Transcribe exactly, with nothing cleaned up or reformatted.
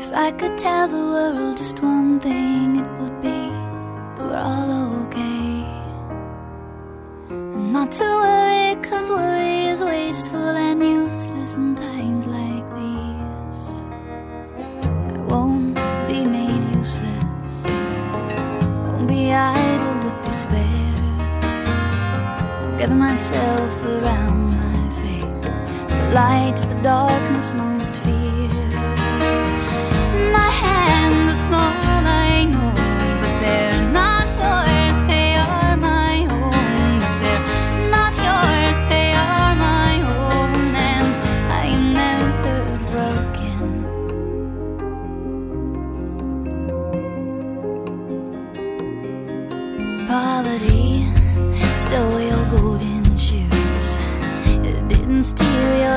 If I could tell the world just one thing, it would be that we're all okay. And not to worry, cause worry is wasteful and useless in times like these. I won't be made useless, won't be idle with despair. I'll gather myself around my faith, the light, the darkness most fear. My hands are small, I know, but they're not yours, they are my own. But they're not yours, they are my own, and I am never broken. Poverty stole your golden shoes, it didn't steal your